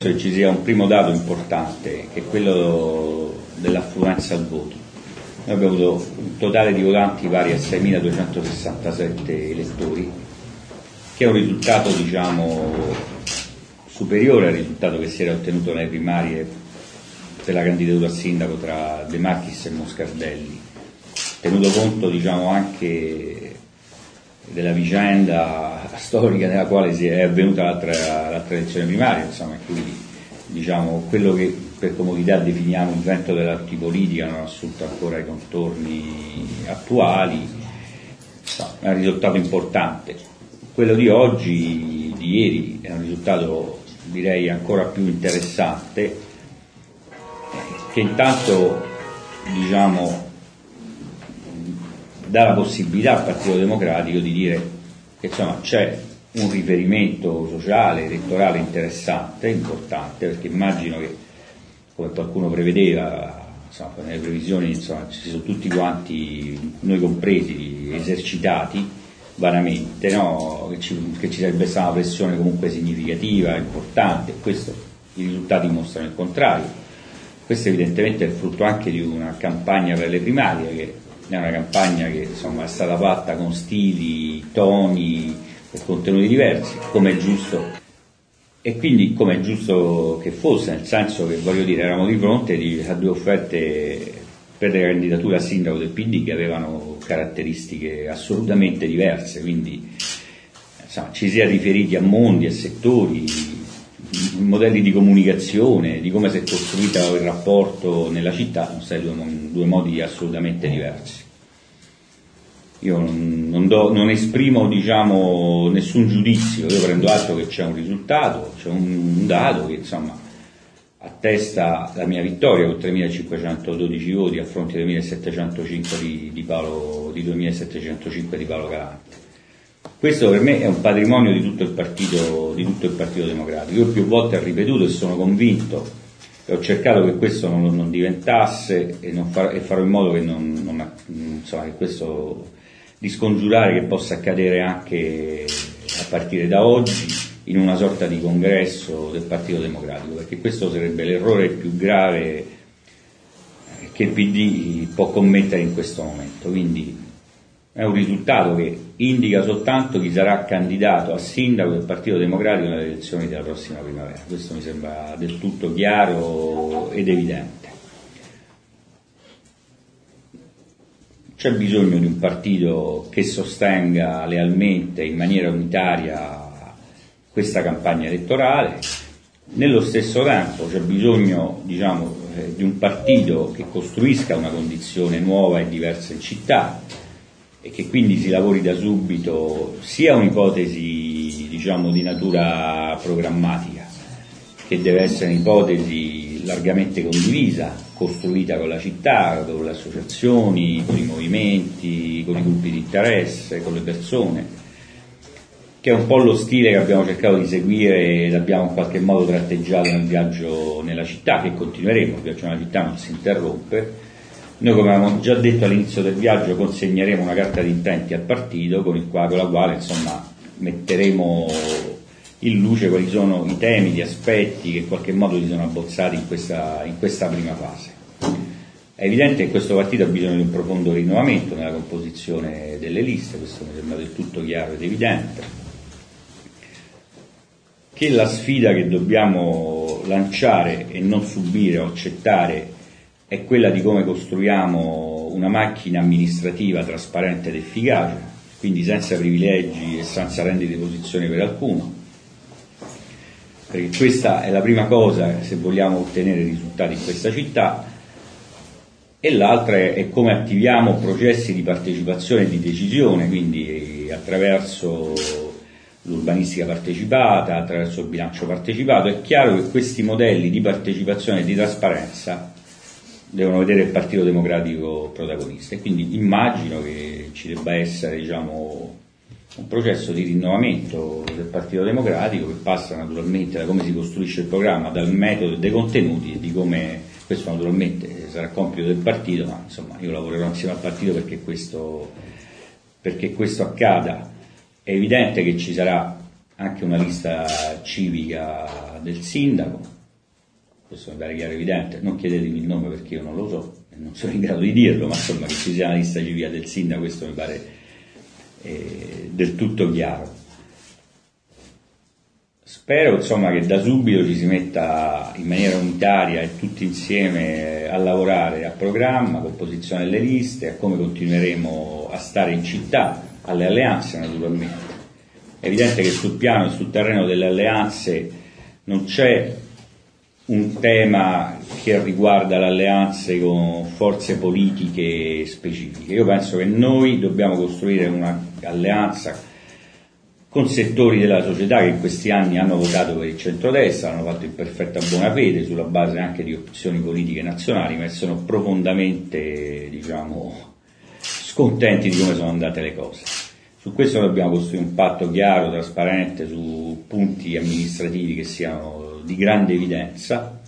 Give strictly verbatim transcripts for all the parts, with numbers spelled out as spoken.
penso che ci sia un primo dato importante, che è quello dell'affluenza al voto. Noi abbiamo avuto un totale di votanti pari a seimiladuecentosessantasette elettori, che è un risultato, diciamo, superiore al risultato che si era ottenuto nelle primarie per la candidatura a sindaco tra De Marchis e Moscardelli, tenuto conto, diciamo, anche della vicenda storica nella quale si è avvenuta l'altra, l'altra elezione primaria, insomma, quindi, diciamo, quello che per comodità definiamo il vento dell'antipolitica non ha assunto ancora i contorni attuali, insomma, è un risultato importante. Quello di oggi, di ieri, è un risultato, direi, ancora più interessante, che intanto, diciamo, dà la possibilità al Partito Democratico di dire che, insomma, c'è un riferimento sociale, elettorale interessante, importante, perché immagino che, come qualcuno prevedeva, insomma, nelle previsioni, insomma, ci sono tutti quanti, noi compresi, esercitati vanamente, no? che, ci, che ci sarebbe stata una pressione comunque significativa, importante. Questo, i risultati mostrano il contrario. Questo evidentemente è il frutto anche di una campagna per le primarie, che è una campagna che, insomma, è stata fatta con stili, toni e contenuti diversi, come è giusto, e quindi come è giusto che fosse, nel senso che, voglio dire, eravamo di fronte di, a due offerte per la candidatura a sindaco del P D che avevano caratteristiche assolutamente diverse, quindi, insomma, ci si è riferiti a mondi, a settori, modelli di comunicazione, di come si è costruito il rapporto nella città, sono stati due, due modi assolutamente diversi. Io non, non, do, non esprimo, diciamo, nessun giudizio, io prendo atto che c'è un risultato, c'è un, un dato che, insomma, attesta la mia vittoria con tremilacinquecentododici voti a fronte dei duemilasettecentocinque di, di, Paolo, di duemilasettecentocinque di Paolo Galante. Questo per me è un patrimonio di tutto il partito, di tutto il Partito Democratico. Io più volte ho ripetuto e sono convinto e ho cercato che questo non, non diventasse e, non far, e farò in modo che non, non insomma, che questo di scongiurare che possa accadere anche a partire da oggi in una sorta di congresso del Partito Democratico, perché questo sarebbe l'errore più grave che il P D può commettere in questo momento. Quindi è un risultato che indica soltanto chi sarà candidato a sindaco del Partito Democratico nelle elezioni della prossima primavera. Questo mi sembra del tutto chiaro ed evidente. C'è bisogno di un partito che sostenga lealmente, in maniera unitaria, questa campagna elettorale. Nello stesso tempo c'è bisogno, diciamo, eh, di un partito che costruisca una condizione nuova e diversa in città, e che quindi si lavori da subito sia un'ipotesi, diciamo, di natura programmatica, che deve essere un'ipotesi largamente condivisa, costruita con la città, con le associazioni, con i movimenti, con i gruppi di interesse, con le persone, che è un po' lo stile che abbiamo cercato di seguire ed abbiamo in qualche modo tratteggiato nel viaggio nella città, che continueremo. Il viaggio nella città non si interrompe. Noi, come avevamo già detto all'inizio del viaggio, consegneremo una carta di intenti al partito con, il, con la quale, insomma, metteremo in luce quali sono i temi, gli aspetti che in qualche modo si sono abbozzati in questa, in questa prima fase. È evidente che questo partito ha bisogno di un profondo rinnovamento nella composizione delle liste, questo mi sembra del tutto chiaro ed evidente, che la sfida che dobbiamo lanciare e non subire o accettare è quella di come costruiamo una macchina amministrativa trasparente ed efficace, quindi senza privilegi e senza rendite di posizione per alcuno, perché questa è la prima cosa se vogliamo ottenere risultati in questa città, e l'altra è come attiviamo processi di partecipazione e di decisione, quindi attraverso l'urbanistica partecipata, attraverso il bilancio partecipato. È chiaro che questi modelli di partecipazione e di trasparenza devono vedere il Partito Democratico protagonista, e quindi immagino che ci debba essere, diciamo, un processo di rinnovamento del Partito Democratico, che passa naturalmente da come si costruisce il programma, dal metodo e dei contenuti, e di come, questo naturalmente sarà compito del partito, ma insomma io lavorerò insieme al partito perché questo, perché questo accada. È evidente che ci sarà anche una lista civica del sindaco, questo mi pare chiaro e evidente, non chiedetemi il nome perché io non lo so e non sono in grado di dirlo, ma insomma che ci sia una lista civile del sindaco, questo mi pare eh, del tutto chiaro. Spero insomma che da subito ci si metta in maniera unitaria e tutti insieme a lavorare a programma, composizione delle liste, a come continueremo a stare in città, alle alleanze naturalmente. È evidente che sul piano e sul terreno delle alleanze non c'è un tema che riguarda le alleanze con forze politiche specifiche. Io penso che noi dobbiamo costruire un'alleanza con settori della società che in questi anni hanno votato per il centrodestra, hanno fatto in perfetta buona fede sulla base anche di opzioni politiche nazionali, ma sono profondamente, diciamo, scontenti di come sono andate le cose. Su questo dobbiamo costruire un patto chiaro, trasparente, su punti amministrativi che siano di grande evidenza.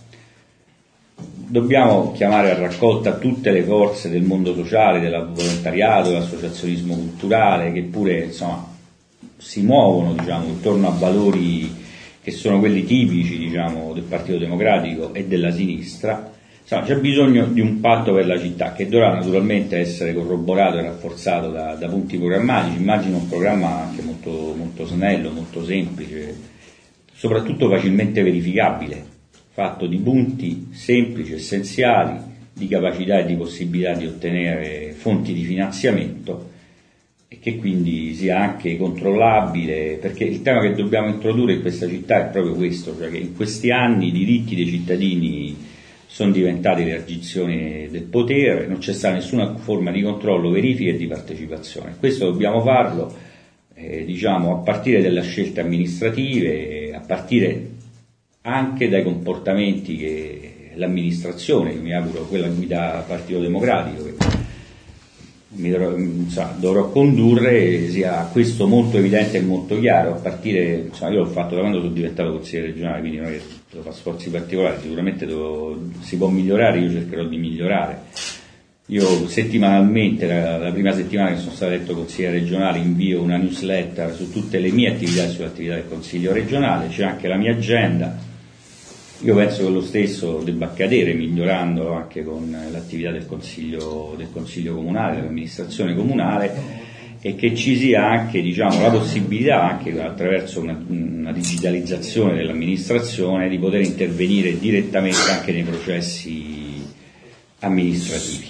Dobbiamo chiamare a raccolta tutte le forze del mondo sociale, del volontariato, dell'associazionismo culturale, che pure insomma si muovono, diciamo, intorno a valori che sono quelli tipici, diciamo, del Partito Democratico e della sinistra. Insomma, c'è bisogno di un patto per la città che dovrà naturalmente essere corroborato e rafforzato da, da punti programmatici. Immagino un programma anche molto, molto snello, molto semplice, soprattutto facilmente verificabile, fatto di punti semplici, essenziali, di capacità e di possibilità di ottenere fonti di finanziamento e che quindi sia anche controllabile, perché il tema che dobbiamo introdurre in questa città è proprio questo, cioè che in questi anni i diritti dei cittadini sono diventati l'elargizione del potere, non c'è stata nessuna forma di controllo, verifica e di partecipazione. Questo dobbiamo farlo eh, diciamo, a partire dalle scelte amministrative, a partire anche dai comportamenti che l'amministrazione, io mi auguro quella guida al Partito Democratico, che mi dovrò, insomma, dovrò condurre, sia questo molto evidente e molto chiaro, a partire, insomma, io l'ho fatto da quando sono diventato consigliere regionale, quindi non è che devo fare sforzi particolari, sicuramente devo, si può migliorare, io cercherò di migliorare. Io settimanalmente, la, la prima settimana che sono stato eletto consigliere regionale, invio una newsletter su tutte le mie attività e sull'attività del consiglio regionale, c'è anche la mia agenda. Io penso che lo stesso debba accadere migliorando anche con l'attività del consiglio, del consiglio comunale, dell'amministrazione comunale, e che ci sia anche, diciamo, la possibilità, anche attraverso una, una digitalizzazione dell'amministrazione, di poter intervenire direttamente anche nei processi amministrativi.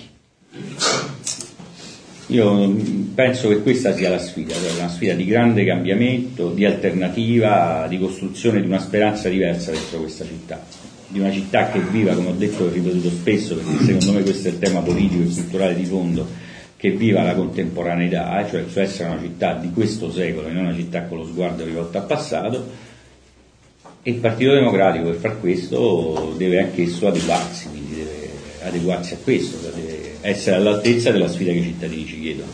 Io penso che questa sia la sfida, cioè una sfida di grande cambiamento, di alternativa, di costruzione di una speranza diversa dentro questa città, di una città che viva, come ho detto e ho ripetuto spesso, perché secondo me questo è il tema politico e culturale di fondo, che viva la contemporaneità, cioè, cioè essere una città di questo secolo e non una città con lo sguardo rivolto al passato, e il Partito Democratico per far questo deve anch'esso adeguarsi, quindi deve adeguarsi a questo, deve essere all'altezza della sfida che i cittadini ci chiedono.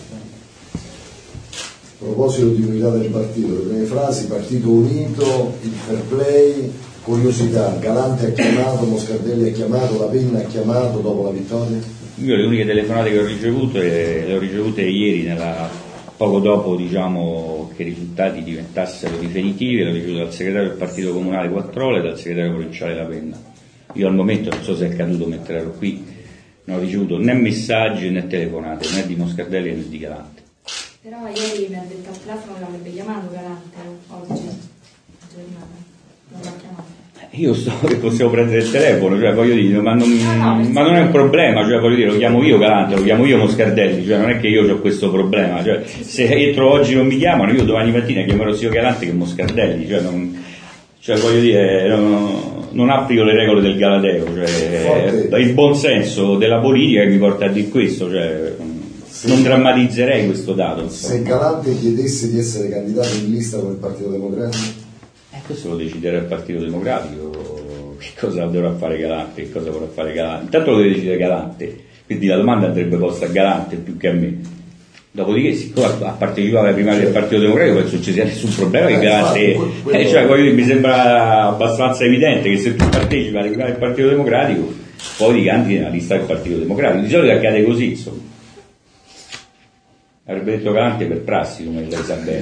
A proposito di unità del partito, le prime frasi: partito unito, il fair play, curiosità, Galante ha chiamato, Moscardelli ha chiamato, La Penna ha chiamato dopo la vittoria? Io le uniche telefonate che ho ricevuto eh, le ho ricevute ieri, nella, poco dopo, diciamo, che i risultati diventassero definitivi, le ho ricevute dal segretario del partito comunale Quattrole e dal segretario provinciale La Penna. Io al momento, non so se è accaduto mentre ero qui, non ho ricevuto né messaggi né telefonate, né di Moscardelli né di Galante. Però ieri mi ha detto al telefono che l'avrebbe chiamato Galante oggi, non l'ha chiamato. Io so che possiamo prendere il telefono, cioè voglio dire, ma non, no, no, ma non è un problema, cioè voglio dire, lo chiamo io Galante, lo chiamo io Moscardelli, cioè non è che io ho questo problema, cioè se entro oggi non mi chiamano, io domani mattina chiamerò sia Galante che Moscardelli, cioè non, cioè voglio dire, non, non applico le regole del Galateo, cioè il buon senso della politica che mi porta a dire questo, cioè se, non drammatizzerei questo dato. Insomma. Se Galante chiedesse di essere candidato in lista con il Partito Democratico? Eh, questo lo deciderà il Partito Democratico, che cosa dovrà fare Galante, che cosa vorrà fare Galante. Intanto lo deve decidere Galante, quindi la domanda andrebbe posta a Galante più che a me. Dopodiché, siccome ha partecipato alle primarie del Partito Democratico, penso non ci sia nessun problema che Galante, eh, eh, cioè, voglio, mi sembra abbastanza evidente che se tu partecipi alle primarie del Partito Democratico, poi ti candidi nella lista del Partito Democratico. Di solito accade così, insomma. Avrebbe detto Galante per prassi, come lei sa bene.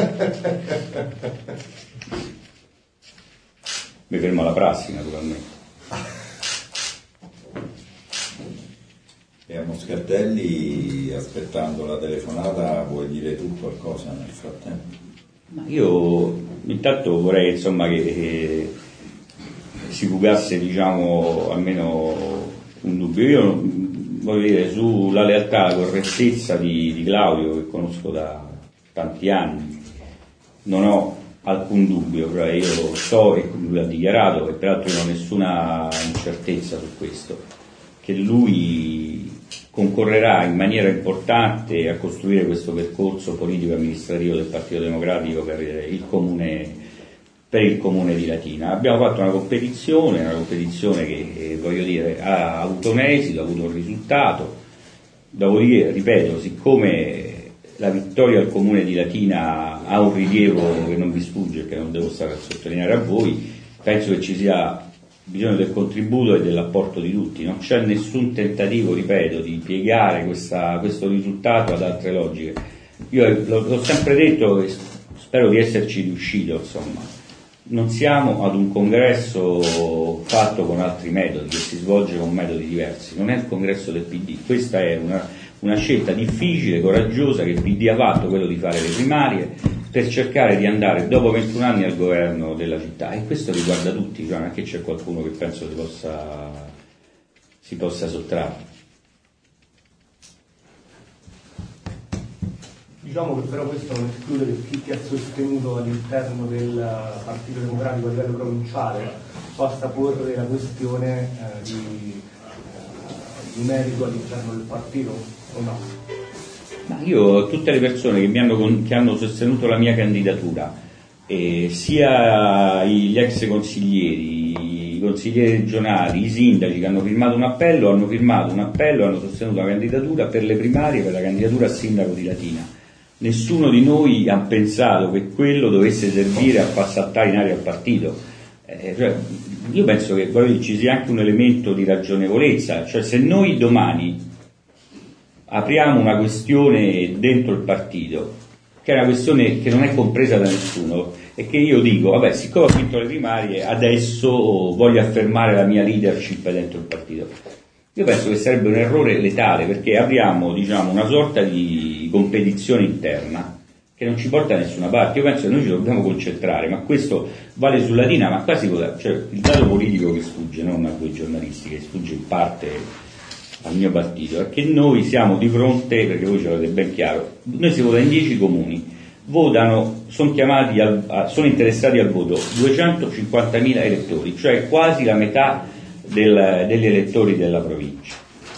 Mi fermo alla prassi, naturalmente. E a Moscardelli, aspettando la telefonata, vuoi dire tu qualcosa nel frattempo? Ma io intanto vorrei insomma che, che si fugasse, diciamo, almeno un dubbio. Io voglio dire, sulla lealtà, la correttezza di, di Claudio, che conosco da tanti anni, non ho alcun dubbio, cioè io so, e lui ha dichiarato, e peraltro non ho nessuna incertezza su questo, che lui concorrerà in maniera importante a costruire questo percorso politico e amministrativo del Partito Democratico per il comune, per il comune di Latina. Abbiamo fatto una competizione, una competizione che eh, voglio dire ha avuto un esito, ha avuto un risultato. Dopodiché, ripeto, siccome la vittoria al comune di Latina ha un rilievo che non vi sfugge, che non devo stare a sottolineare a voi, penso che ci sia bisogno del contributo e dell'apporto di tutti. Non c'è nessun tentativo, ripeto, di piegare questa, questo risultato ad altre logiche. Io l'ho sempre detto e spero di esserci riuscito, insomma. Non siamo ad un congresso fatto con altri metodi, che si svolge con metodi diversi. Non è il congresso del P D, questa è una, una scelta difficile, coraggiosa, che il P D ha fatto, quello di fare le primarie, per cercare di andare dopo ventuno anni al governo della città, e questo riguarda tutti, cioè non è che c'è qualcuno che penso si possa, si possa sottrarre. Diciamo che però questo non esclude che chi ti ha sostenuto all'interno del Partito Democratico a livello provinciale possa porre la questione eh, di, eh, di merito all'interno del partito o no? Ma io, tutte le persone che mi hanno, che hanno sostenuto la mia candidatura, eh, sia gli ex consiglieri, i consiglieri regionali, i sindaci che hanno firmato un appello, hanno firmato un appello, hanno sostenuto la candidatura per le primarie, per la candidatura a sindaco di Latina. Nessuno di noi ha pensato che quello dovesse servire a far saltare in aria il partito. Eh, cioè, io penso che poi ci sia anche un elemento di ragionevolezza, cioè se noi domani apriamo una questione dentro il partito, che è una questione che non è compresa da nessuno, e che io dico, vabbè, siccome ho vinto le primarie, adesso voglio affermare la mia leadership dentro il partito. Io penso che sarebbe un errore letale, perché apriamo, diciamo, una sorta di competizione interna che non ci porta da nessuna parte. Io penso che noi ci dobbiamo concentrare, ma questo vale su Latina, ma quasi, cioè, il dato politico che sfugge, non a voi giornalisti, che sfugge in parte al mio partito, è che noi siamo di fronte, perché voi ce l'avete ben chiaro, noi si vota in dieci comuni, votano, sono chiamati al, a, sono interessati al voto duecentocinquantamila elettori, cioè quasi la metà del, degli elettori della provincia.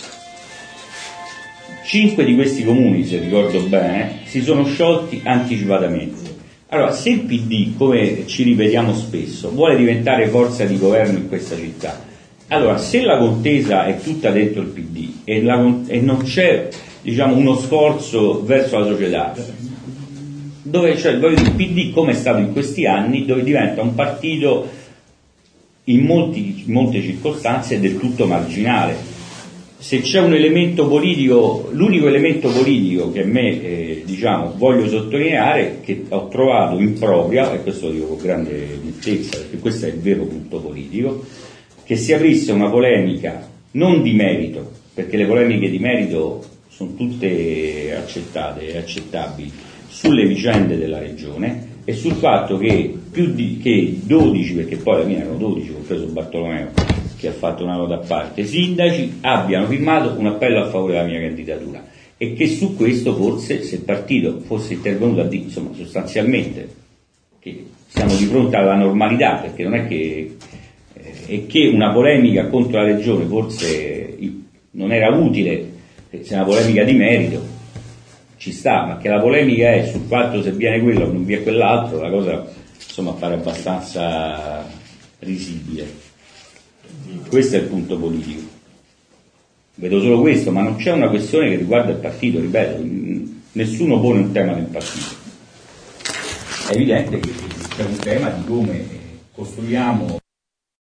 Cinque di questi comuni, se ricordo bene, si sono sciolti anticipatamente. Allora, se il P D, come ci ripetiamo spesso, vuole diventare forza di governo in questa città, allora, se la contesa è tutta dentro il P D e, la, e non c'è, diciamo, uno sforzo verso la società, dove c'è il P D, come è stato in questi anni, dove diventa un partito in, molti, in molte circostanze del tutto marginale. Se c'è un elemento politico, l'unico elemento politico che a me, eh, diciamo, voglio sottolineare, che ho trovato impropria, e questo lo dico con grande nettezza, perché questo è il vero punto politico, che si aprisse una polemica non di merito, perché le polemiche di merito sono tutte accettate e accettabili, sulle vicende della regione e sul fatto che più di che dodici, perché poi alla fine erano dodici, compreso Bartolomeo che ha fatto una nota a parte, sindaci abbiano firmato un appello a favore della mia candidatura, e che su questo forse, se il partito fosse intervenuto a dire, insomma, sostanzialmente che siamo di fronte alla normalità, perché non è che e che una polemica contro la regione forse non era utile, se è una polemica di merito ci sta, ma che la polemica è sul fatto se viene quello o non viene quell'altro, la cosa insomma appare abbastanza risibile. Questo è il punto politico, vedo solo questo, ma non c'è una questione che riguarda il partito, ripeto, nessuno pone un tema del partito. È evidente che c'è un tema di come costruiamo